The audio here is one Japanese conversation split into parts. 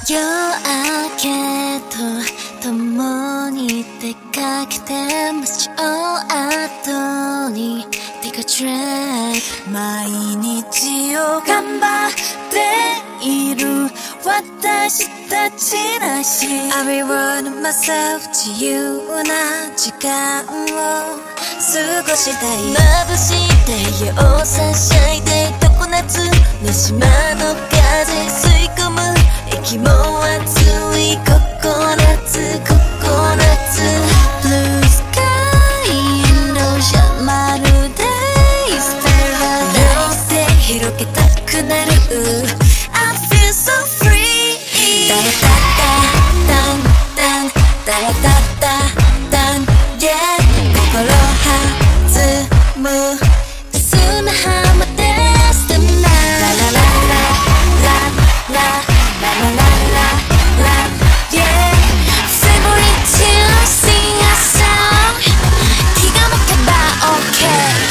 夜明けと共に出かけて街を後に Take a trip 毎日を頑張っている私たちらしい I reward myself 自由な時間を過ごしたい眩しい太陽サンシャインで常夏の島の風吸い込む息も熱いココナッツココナッツ Blue sky のシャまるで It's paradise で広げたくなる I feel so free タラタタタンタンタラタタタン Yeah 心弾む砂浜で Step now ラララララララララYeah Favorite tune sing a song 気が向けば OK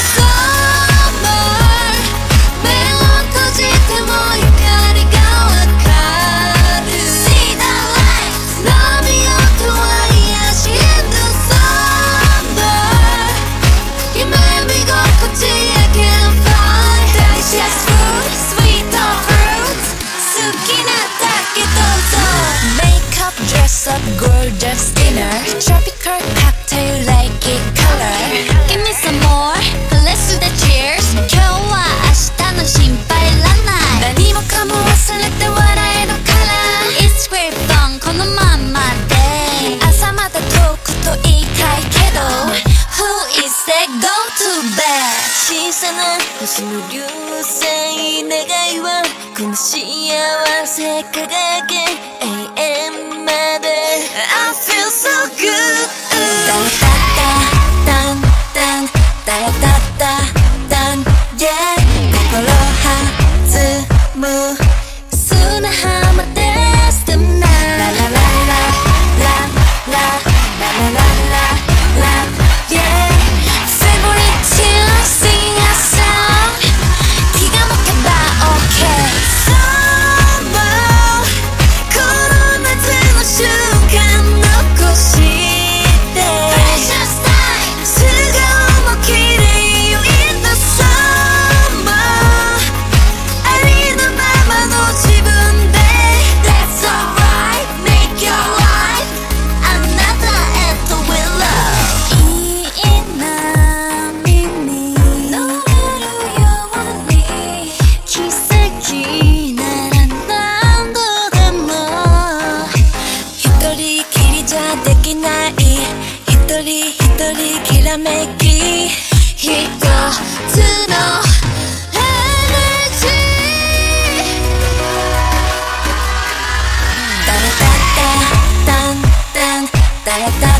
Summer 目を閉じても光がわかる See the light 波よとは癒し In the summer 夢見心地 I can find Delicious food Sweet of fruits 好きなだけどうぞ Makeup dress up gorgeous dinner Tropical cocktail like it color Give me some more Let's do the cheers 今日は明日の心配いらない何もかも忘れて笑えるから It's great fun このまんまで朝まで遠くと言いたいけど Who is that go to bed 小さな星の流星願いはこの幸せ輝け永遠まで I feel so good タラタタタンタンタラタタタン Yeah 心弾む砂浜で Step now ララララララララララ Yeah Favorite tune sing a song 気が向けば OK Summer この夏の瞬間残して Precious time 素顔も綺麗よ In the summer ありのままの自分で That's alright Make your life あなたへと We love いい波に乗れるように奇跡なら何度でも一人きりじゃできない一人一人きらめき一つのエネジータラタタタンタンタラタ